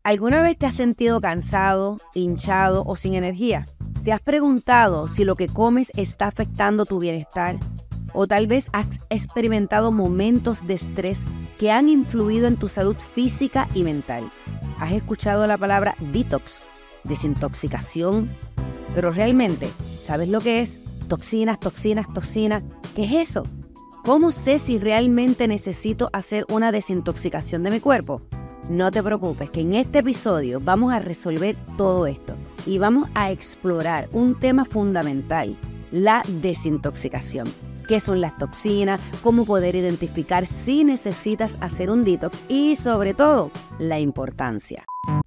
¿Alguna vez te has sentido cansado, hinchado o sin energía? ¿Te has preguntado si lo que comes está afectando tu bienestar? ¿O tal vez has experimentado momentos de estrés que han influido en tu salud física y mental? ¿Has escuchado la palabra detox, desintoxicación? Pero realmente, ¿sabes lo que es? Toxinas. ¿Qué es eso? ¿Cómo sé si realmente necesito hacer una desintoxicación de mi cuerpo? No te preocupes, que en este episodio vamos a resolver todo esto y vamos a explorar un tema fundamental, la desintoxicación. ¿Qué son las toxinas? ¿Cómo poder identificar si necesitas hacer un detox? Y sobre todo, la importancia.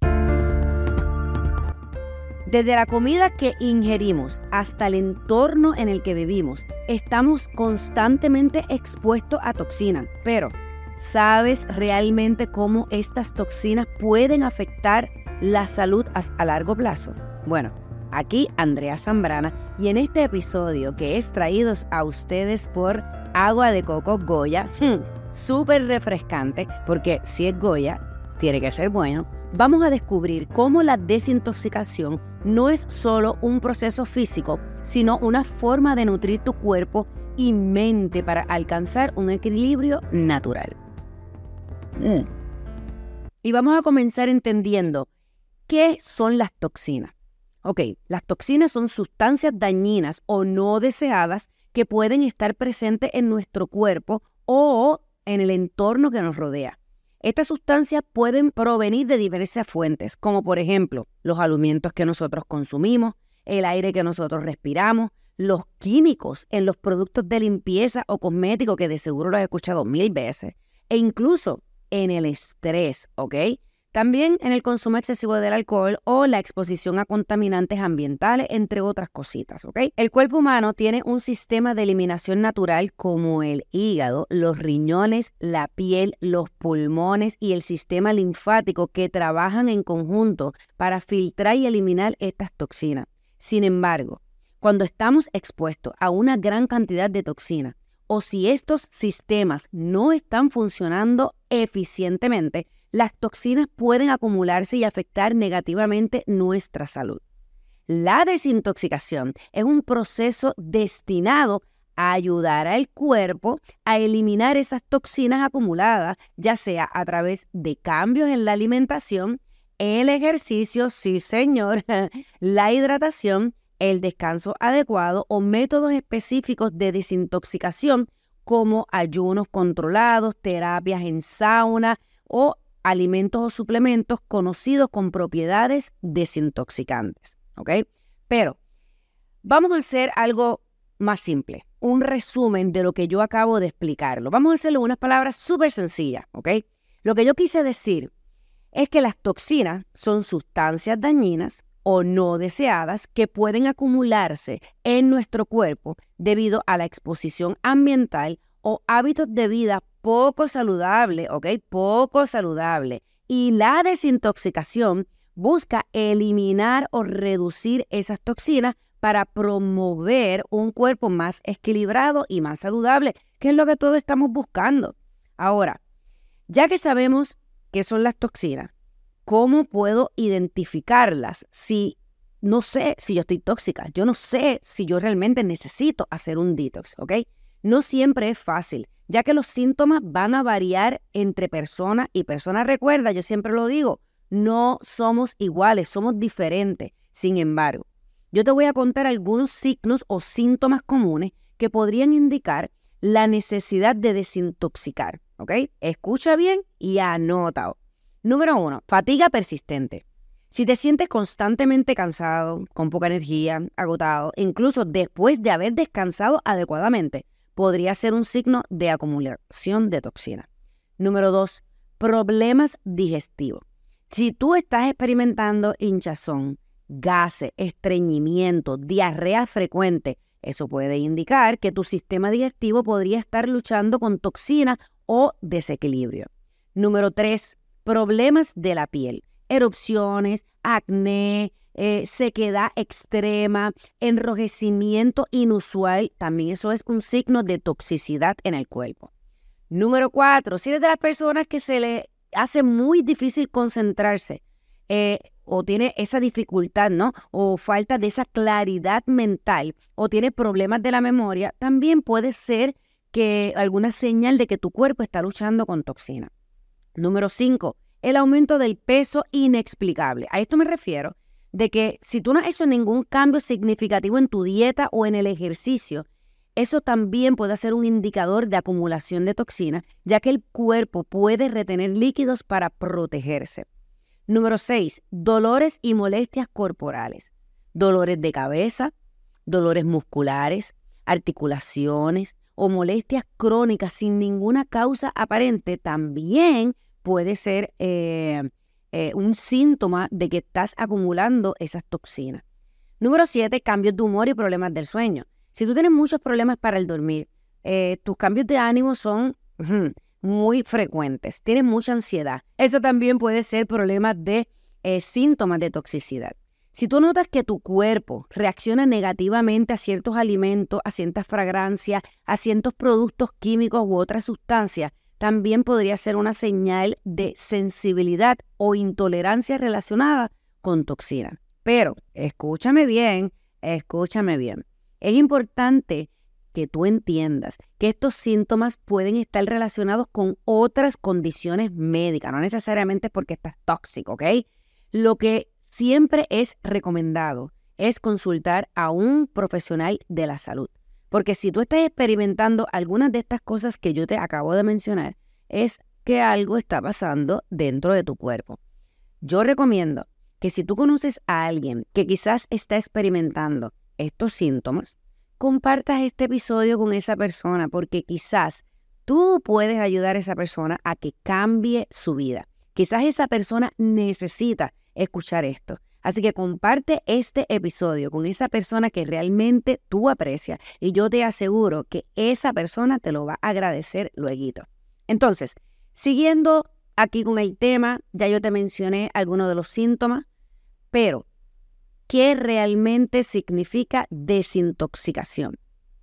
Desde la comida que ingerimos hasta el entorno en el que vivimos, estamos constantemente expuestos a toxinas. Pero, ¿sabes realmente cómo estas toxinas pueden afectar la salud a largo plazo? Bueno, aquí Andrea Zambrana y en este episodio que es traído a ustedes por Agua de Coco Goya, súper refrescante, porque si es Goya, tiene que ser bueno. Vamos a descubrir cómo la desintoxicación no es solo un proceso físico, sino una forma de nutrir tu cuerpo y mente para alcanzar un equilibrio natural. Y vamos a comenzar entendiendo qué son las toxinas. Ok, las toxinas son sustancias dañinas o no deseadas que pueden estar presentes en nuestro cuerpo o en el entorno que nos rodea. Estas sustancias pueden provenir de diversas fuentes, como por ejemplo los alimentos que nosotros consumimos, el aire que nosotros respiramos, los químicos en los productos de limpieza o cosméticos, que de seguro lo has escuchado 1000 veces, e incluso en el estrés, ¿ok? También en el consumo excesivo del alcohol o la exposición a contaminantes ambientales, entre otras cositas, ¿ok? El cuerpo humano tiene un sistema de eliminación natural como el hígado, los riñones, la piel, los pulmones y el sistema linfático que trabajan en conjunto para filtrar y eliminar estas toxinas. Sin embargo, cuando estamos expuestos a una gran cantidad de toxinas o si estos sistemas no están funcionando eficientemente, las toxinas pueden acumularse y afectar negativamente nuestra salud. La desintoxicación es un proceso destinado a ayudar al cuerpo a eliminar esas toxinas acumuladas, ya sea a través de cambios en la alimentación, el ejercicio, sí señor, la hidratación, el descanso adecuado o métodos específicos de desintoxicación como ayunos controlados, terapias en sauna o alimentos o suplementos conocidos con propiedades desintoxicantes, ¿ok? Pero vamos a hacer algo más simple, un resumen de lo que yo acabo de explicarlo. Vamos a hacerlo en unas palabras súper sencillas, ¿ok? Lo que yo quise decir es que las toxinas son sustancias dañinas o no deseadas que pueden acumularse en nuestro cuerpo debido a la exposición ambiental o hábitos de vida poco saludable, ¿ok? Poco saludable. Y la desintoxicación busca eliminar o reducir esas toxinas para promover un cuerpo más equilibrado y más saludable, que es lo que todos estamos buscando. Ahora, ya que sabemos qué son las toxinas, ¿cómo puedo identificarlas si no sé si yo estoy tóxica? Yo no sé si yo realmente necesito hacer un detox, ¿ok? No siempre es fácil, ya que los síntomas van a variar entre persona y persona. Recuerda, yo siempre lo digo, no somos iguales, somos diferentes. Sin embargo, yo te voy a contar algunos signos o síntomas comunes que podrían indicar la necesidad de desintoxicar, ¿ok? Escucha bien y anota. Número 1, fatiga persistente. Si te sientes constantemente cansado, con poca energía, agotado, incluso después de haber descansado adecuadamente, podría ser un signo de acumulación de toxinas. Número 2, problemas digestivos. Si tú estás experimentando hinchazón, gases, estreñimiento, diarrea frecuente, eso puede indicar que tu sistema digestivo podría estar luchando con toxinas o desequilibrio. Número 3, problemas de la piel, erupciones, acné, sequedad extrema, enrojecimiento inusual, también eso es un signo de toxicidad en el cuerpo. Número 4, si eres de las personas que se le hace muy difícil concentrarse, o tiene esa dificultad, ¿no? O falta de esa claridad mental, o tiene problemas de la memoria, también puede ser que alguna señal de que tu cuerpo está luchando con toxina. Número 5, el aumento del peso inexplicable. A esto me refiero de que si tú no has hecho ningún cambio significativo en tu dieta o en el ejercicio, eso también puede ser un indicador de acumulación de toxina, ya que el cuerpo puede retener líquidos para protegerse. Número 6, dolores y molestias corporales. Dolores de cabeza, dolores musculares, articulaciones o molestias crónicas sin ninguna causa aparente también puede ser un síntoma de que estás acumulando esas toxinas. Número 7, cambios de humor y problemas del sueño. Si tú tienes muchos problemas para el dormir, tus cambios de ánimo son muy frecuentes, tienes mucha ansiedad. Eso también puede ser problemas de síntomas de toxicidad. Si tú notas que tu cuerpo reacciona negativamente a ciertos alimentos, a ciertas fragancias, a ciertos productos químicos u otras sustancias, también podría ser una señal de sensibilidad o intolerancia relacionada con toxinas. Pero escúchame bien. Es importante que tú entiendas que estos síntomas pueden estar relacionados con otras condiciones médicas, no necesariamente porque estás tóxico, ¿ok? Lo que siempre es recomendado es consultar a un profesional de la salud. Porque si tú estás experimentando algunas de estas cosas que yo te acabo de mencionar, es que algo está pasando dentro de tu cuerpo. Yo recomiendo que si tú conoces a alguien que quizás está experimentando estos síntomas, compartas este episodio con esa persona porque quizás tú puedes ayudar a esa persona a que cambie su vida. Quizás esa persona necesita escuchar esto. Así que comparte este episodio con esa persona que realmente tú aprecias y yo te aseguro que esa persona te lo va a agradecer lueguito. Entonces, siguiendo aquí con el tema, ya yo te mencioné algunos de los síntomas, pero ¿qué realmente significa desintoxicación?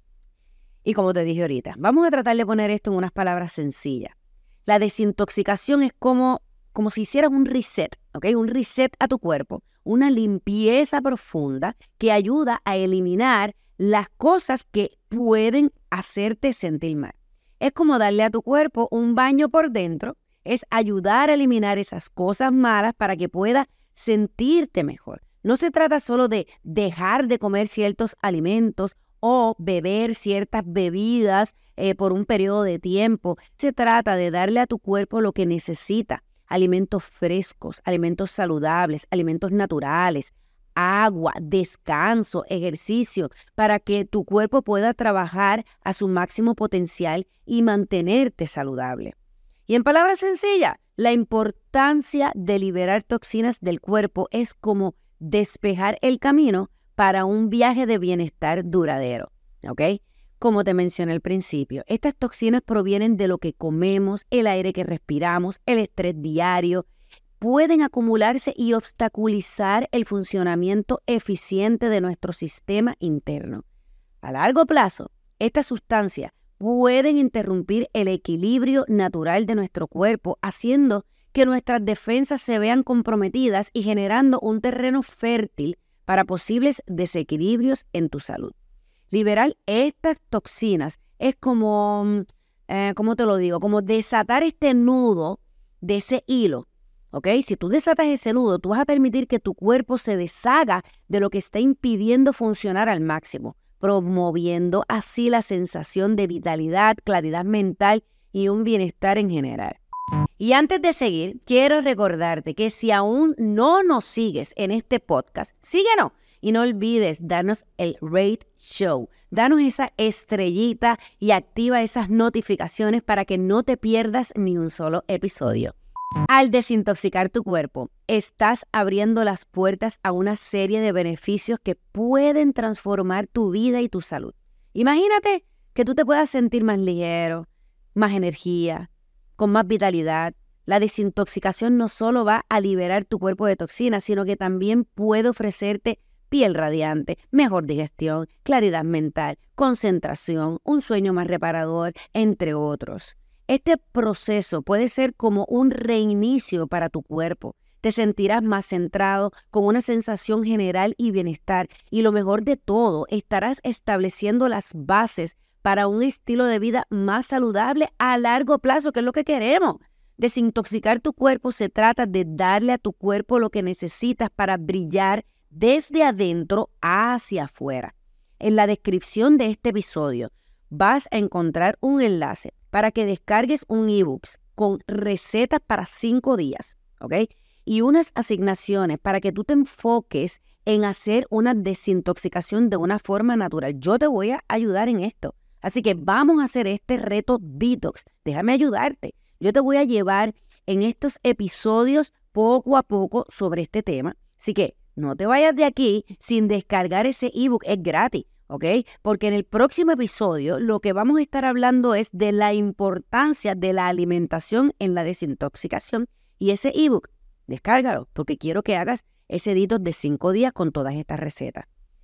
Y como te dije ahorita, vamos a tratar de poner esto en unas palabras sencillas. La desintoxicación es como si hicieras un reset, ¿ok? Un reset a tu cuerpo, una limpieza profunda que ayuda a eliminar las cosas que pueden hacerte sentir mal. Es como darle a tu cuerpo un baño por dentro, es ayudar a eliminar esas cosas malas para que puedas sentirte mejor. No se trata solo de dejar de comer ciertos alimentos o beber ciertas bebidas por un periodo de tiempo. Se trata de darle a tu cuerpo lo que necesita. Alimentos frescos, alimentos saludables, alimentos naturales, agua, descanso, ejercicio, para que tu cuerpo pueda trabajar a su máximo potencial y mantenerte saludable. Y en palabras sencillas, la importancia de liberar toxinas del cuerpo es como despejar el camino para un viaje de bienestar duradero, ¿ok? Como te mencioné al principio, estas toxinas provienen de lo que comemos, el aire que respiramos, el estrés diario. Pueden acumularse y obstaculizar el funcionamiento eficiente de nuestro sistema interno. A largo plazo, estas sustancias pueden interrumpir el equilibrio natural de nuestro cuerpo, haciendo que nuestras defensas se vean comprometidas y generando un terreno fértil para posibles desequilibrios en tu salud. Liberar estas toxinas es como, ¿cómo te lo digo? Como desatar este nudo de ese hilo, ¿ok? Si tú desatas ese nudo, tú vas a permitir que tu cuerpo se deshaga de lo que está impidiendo funcionar al máximo, promoviendo así la sensación de vitalidad, claridad mental y un bienestar en general. Y antes de seguir, quiero recordarte que si aún no nos sigues en este podcast, síguenos. Y no olvides darnos el Rate Show. Danos esa estrellita y activa esas notificaciones para que no te pierdas ni un solo episodio. Al desintoxicar tu cuerpo, estás abriendo las puertas a una serie de beneficios que pueden transformar tu vida y tu salud. Imagínate que tú te puedas sentir más ligero, más energía, con más vitalidad. La desintoxicación no solo va a liberar tu cuerpo de toxinas, sino que también puede ofrecerte piel radiante, mejor digestión, claridad mental, concentración, un sueño más reparador, entre otros. Este proceso puede ser como un reinicio para tu cuerpo, te sentirás más centrado, con una sensación general y bienestar. Y lo mejor de todo, estarás estableciendo las bases para un estilo de vida más saludable a largo plazo, que es lo que queremos. Desintoxicar tu cuerpo se trata de darle a tu cuerpo lo que necesitas para brillar desde adentro hacia afuera. En la descripción de este episodio vas a encontrar un enlace para que descargues un ebook con recetas para 5 días, ¿ok? Y unas asignaciones para que tú te enfoques en hacer una desintoxicación de una forma natural. Yo te voy a ayudar en esto. Así que vamos a hacer este reto detox. Déjame ayudarte. Yo te voy a llevar en estos episodios poco a poco sobre este tema. Así que no te vayas de aquí sin descargar ese ebook. Es gratis, ¿ok? Porque en el próximo episodio lo que vamos a estar hablando es de la importancia de la alimentación en la desintoxicación. Y ese ebook, descárgalo, porque quiero que hagas ese detox de 5 días con todas estas recetas.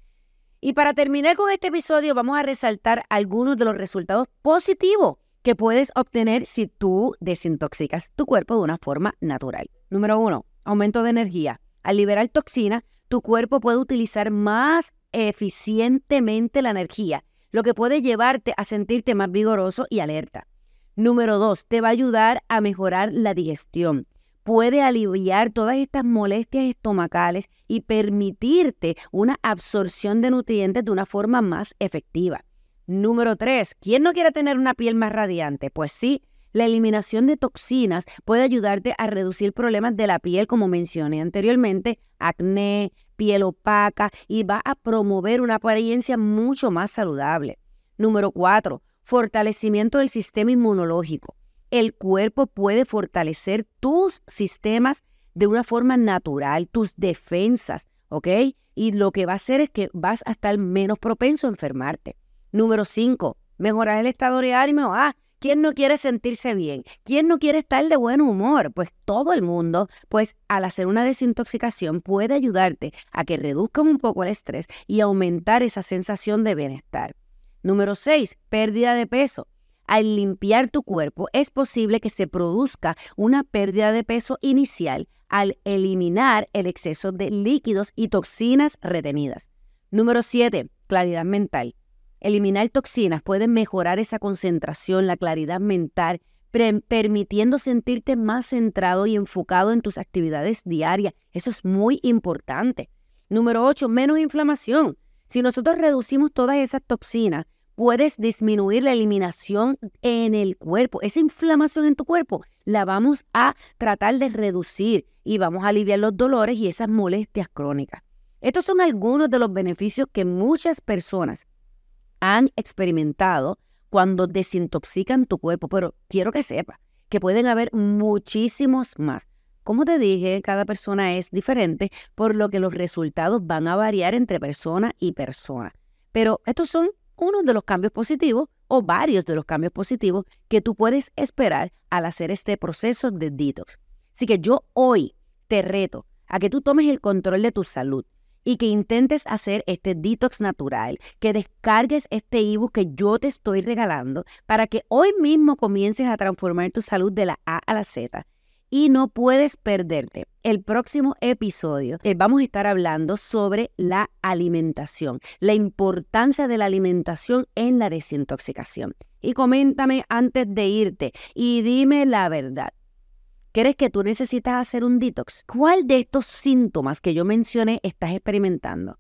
Y para terminar con este episodio, vamos a resaltar algunos de los resultados positivos que puedes obtener si tú desintoxicas tu cuerpo de una forma natural. Número 1, aumento de energía. Al liberar toxinas, tu cuerpo puede utilizar más eficientemente la energía, lo que puede llevarte a sentirte más vigoroso y alerta. Número 2, te va a ayudar a mejorar la digestión. Puede aliviar todas estas molestias estomacales y permitirte una absorción de nutrientes de una forma más efectiva. Número 3, ¿quién no quiere tener una piel más radiante? Pues sí, la eliminación de toxinas puede ayudarte a reducir problemas de la piel, como mencioné anteriormente, acné, piel opaca, y va a promover una apariencia mucho más saludable. Número 4, fortalecimiento del sistema inmunológico. El cuerpo puede fortalecer tus sistemas de una forma natural, tus defensas, ¿ok? Y lo que va a hacer es que vas a estar menos propenso a enfermarte. Número 5, mejorar el estado de ánimo. ¿Quién no quiere sentirse bien? ¿Quién no quiere estar de buen humor? Pues todo el mundo, pues al hacer una desintoxicación puede ayudarte a que reduzcan un poco el estrés y aumentar esa sensación de bienestar. Número 6, pérdida de peso. Al limpiar tu cuerpo es posible que se produzca una pérdida de peso inicial al eliminar el exceso de líquidos y toxinas retenidas. Número 7, claridad mental. Eliminar toxinas puede mejorar esa concentración, la claridad mental, permitiendo sentirte más centrado y enfocado en tus actividades diarias. Eso es muy importante. Número 8, menos inflamación. Si nosotros reducimos todas esas toxinas, puedes disminuir la eliminación en el cuerpo. Esa inflamación en tu cuerpo la vamos a tratar de reducir y vamos a aliviar los dolores y esas molestias crónicas. Estos son algunos de los beneficios que muchas personas han experimentado cuando desintoxican tu cuerpo, pero quiero que sepas que pueden haber muchísimos más. Como te dije, cada persona es diferente, por lo que los resultados van a variar entre persona y persona. Pero estos son uno de los cambios positivos o varios de los cambios positivos que tú puedes esperar al hacer este proceso de detox. Así que yo hoy te reto a que tú tomes el control de tu salud y que intentes hacer este detox natural, que descargues este ebook que yo te estoy regalando para que hoy mismo comiences a transformar tu salud de la A a la Z. Y no puedes perderte el próximo episodio. Vamos a estar hablando sobre la alimentación, la importancia de la alimentación en la desintoxicación. Y coméntame antes de irte y dime la verdad. ¿Crees que tú necesitas hacer un detox? ¿Cuál de estos síntomas que yo mencioné estás experimentando?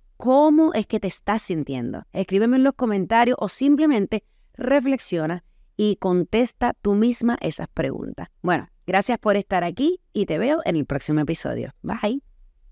¿Cómo es que te estás sintiendo? Escríbeme en los comentarios o simplemente reflexiona y contesta tú misma esas preguntas. Bueno, gracias por estar aquí y te veo en el próximo episodio. Bye.